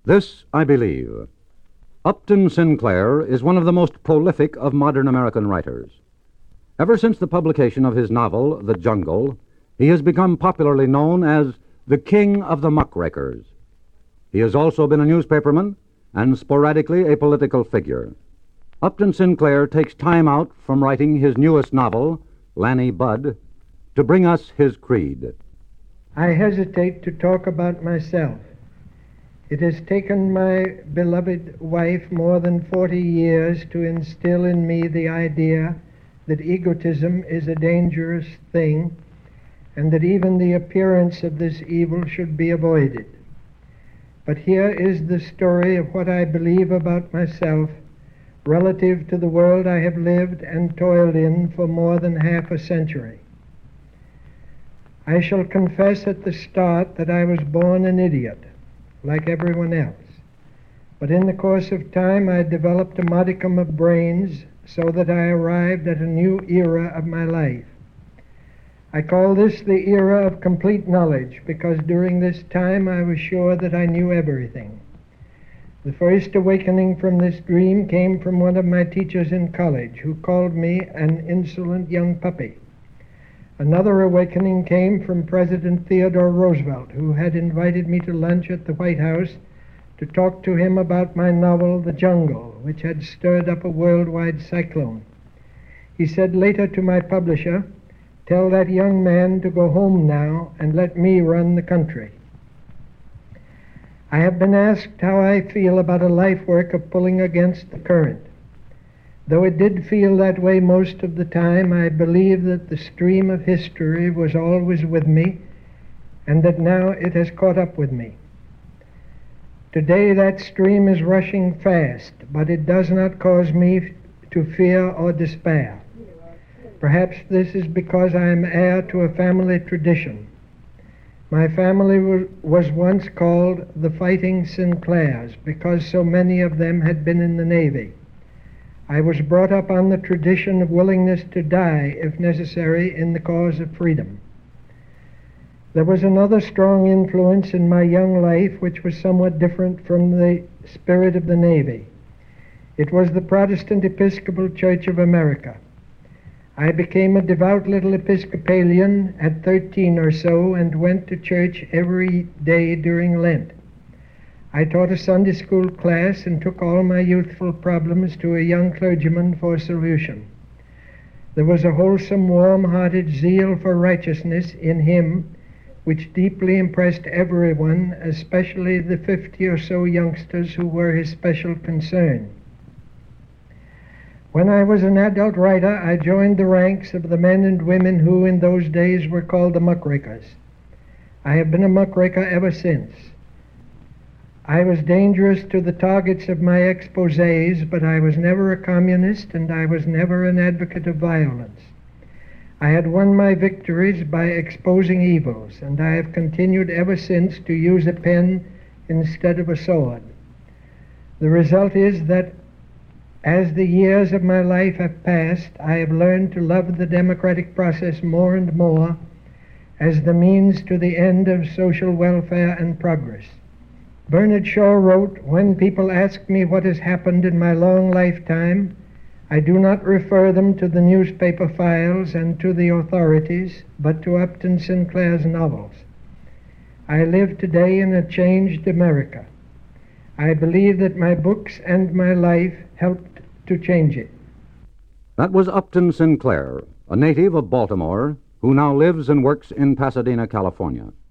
This I believe. Upton Sinclair is one of the most prolific of modern American writers. Ever since the publication of his novel, The Jungle, he has become popularly known as the King of the Muckrakers. He has also been a newspaperman and sporadically a political figure. Upton Sinclair takes time out from writing his newest novel, Lanny Budd, to bring us his creed. I hesitate to talk about myself. It has taken my beloved wife more than 40 years to instill in me the idea that egotism is a dangerous thing and that even the appearance of this evil should be avoided. But here is the story of what I believe about myself relative to the world I have lived and toiled in for more than half a century. I shall confess at the start that I was born an idiot, like everyone else. But in the course of time, I developed a modicum of brains so that I arrived at a new era of my life. I call this the era of complete knowledge because during this time I was sure that I knew everything. The first awakening from this dream came from one of my teachers in college who called me an insolent young puppy. Another awakening came from President Theodore Roosevelt, who had invited me to lunch at the White House to talk to him about my novel, The Jungle, which had stirred up a worldwide cyclone. He said later to my publisher, "Tell that young man to go home now and let me run the country." I have been asked how I feel about a life work of pulling against the current. Though it did feel that way most of the time, I believe that the stream of history was always with me and that now it has caught up with me. Today that stream is rushing fast, but it does not cause me to fear or despair. Perhaps this is because I am heir to a family tradition. My family was once called the Fighting Sinclairs because so many of them had been in the Navy. I was brought up on the tradition of willingness to die, if necessary, in the cause of freedom. There was another strong influence in my young life which was somewhat different from the spirit of the Navy. It was the Protestant Episcopal Church of America. I became a devout little Episcopalian at 13 or so and went to church every day during Lent. I taught a Sunday school class and took all my youthful problems to a young clergyman for solution. There was a wholesome, warm-hearted zeal for righteousness in him which deeply impressed everyone, especially the 50 or so youngsters who were his special concern. When I was an adult writer, I joined the ranks of the men and women who in those days were called the muckrakers. I have been a muckraker ever since. I was dangerous to the targets of my exposés, but I was never a communist and I was never an advocate of violence. I had won my victories by exposing evils, and I have continued ever since to use a pen instead of a sword. The result is that as the years of my life have passed, I have learned to love the democratic process more and more as the means to the end of social welfare and progress. Bernard Shaw wrote, "When people ask me what has happened in my long lifetime, I do not refer them to the newspaper files and to the authorities, but to Upton Sinclair's novels. I live today in a changed America. I believe that my books and my life helped to change it." That was Upton Sinclair, a native of Baltimore, who now lives and works in Pasadena, California.